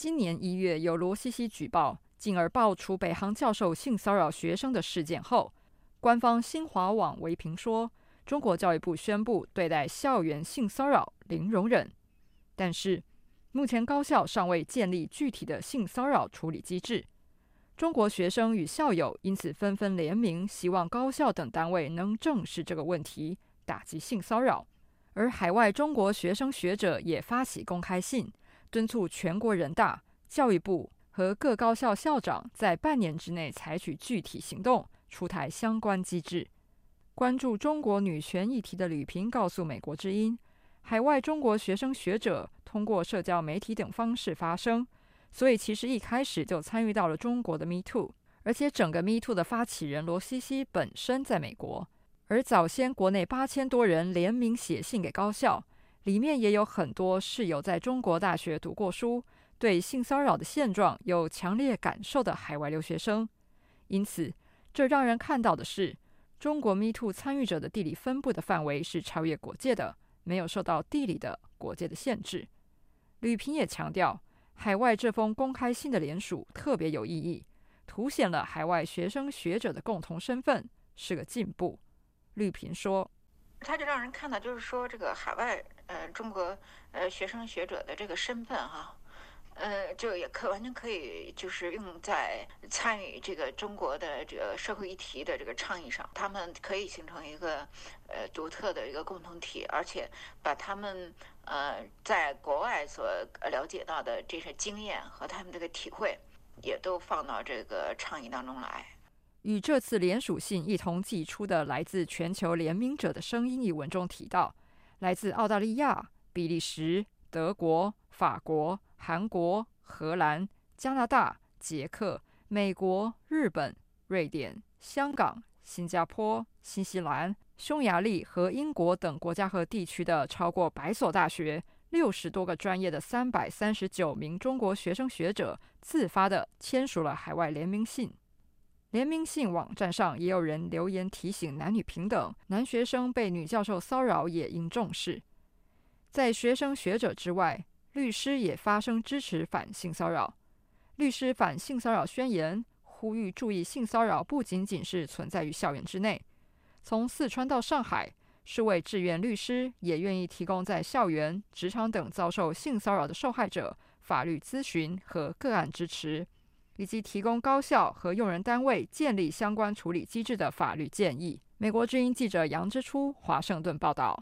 今年1月有罗西西举报，进而爆出北航教授性骚扰学生的事件后，官方新华网微评说，中国教育部宣布对待校园性骚扰零容忍。但是，目前高校尚未建立具体的性骚扰处理机制。中国学生与校友因此纷纷联名，希望高校等单位能正视这个问题，打击性骚扰。而海外中国学生学者也发起公开信，敦促全国人大、教育部和各高校校长在半年之内采取具体行动，出台相关机制。关注中国女权议题的吕平告诉美国之音，海外中国学生学者通过社交媒体等方式发声，所以其实一开始就参与到了中国的 MeToo， 而且整个 MeToo 的发起人罗西西本身在美国，而早先国内8000多人联名写信给高校，里面也有很多是有在中国大学读过书，对性骚扰的现状有强烈感受的海外留学生。因此，这让人看到的是，中国 MeToo 参与者的地理分布的范围是超越国界的，没有受到地理的国界的限制。吕平也强调，海外这封公开信的联署特别有意义，凸显了海外学生学者的共同身份，是个进步。吕平说， 他就让人看到，就是说这个海外中国学生学者的这个身份哈，就也完全可以就是用在参与这个中国的这个社会议题的这个倡议上，他们可以形成一个独特的一个共同体，而且把他们在国外所了解到的这些经验和他们这个体会，也都放到这个倡议当中来。 与这次联署信一同寄出的来自全球联名者的声音一文中提到，来自澳大利亚、比利时、德国、法国、韩国、荷兰、加拿大、捷克、美国、日本、瑞典、香港、新加坡、新西兰、匈牙利和英国等国家和地区的超过100所大学、60多个专业的339名中国学生学者自发地签署了海外联名信。联名信网站上也有人留言提醒男女平等，男学生被女教授骚扰也应重视。在学生学者之外，律师也发声支持反性骚扰。律师反性骚扰宣言呼吁注意，性骚扰不仅仅是存在于校园之内，从四川到上海，数位志愿律师也愿意提供在校园、职场等遭受性骚扰的受害者法律咨询和个案支持，以及提供高校和用人单位建立相关处理机制的法律建议。美国之音记者杨之初华盛顿报道。